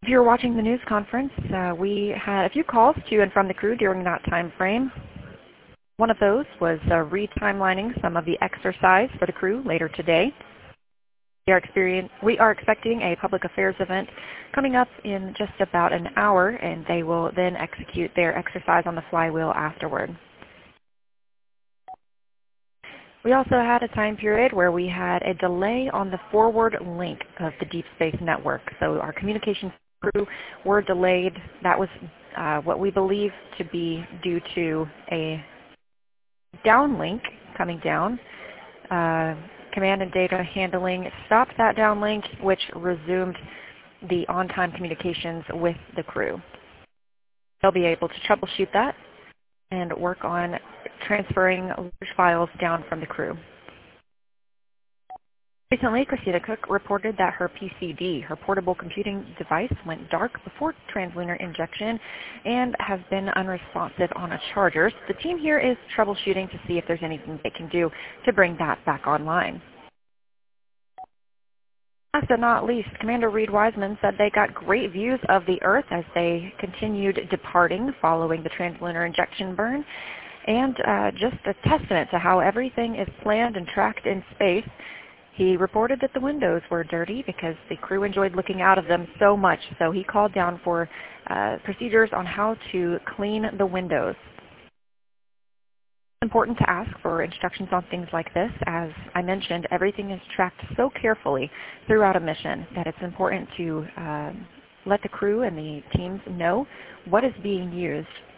If you're watching the news conference, we had a few calls to and from the crew during that time frame. One of those was re-timelining some of the exercise for the crew later today. We are expecting a public affairs event coming up in just about an hour, and they will then execute their exercise on the flywheel afterward. We also had a time period where we had a delay on the forward link of the Deep Space Network. So our communications crew were delayed. That was what we believe to be due to a downlink coming down. Command and data handling stopped that downlink, which resumed the on-time communications with the crew. They'll be able to troubleshoot that and work on transferring large files down from the crew. Recently, Christina Cook reported that her PCD, her portable computing device, went dark before translunar injection and has been unresponsive on a charger. So the team here is troubleshooting to see if there's anything they can do to bring that back online. Last but not least, Commander Reed Wiseman said they got great views of the Earth as they continued departing following the translunar injection burn, and just a testament to how everything is planned and tracked in space. He reported that the windows were dirty because the crew enjoyed looking out of them so much, so he called down for procedures on how to clean the windows. It's important to ask for instructions on things like this. As I mentioned, everything is tracked so carefully throughout a mission that it's important to let the crew and the teams know what is being used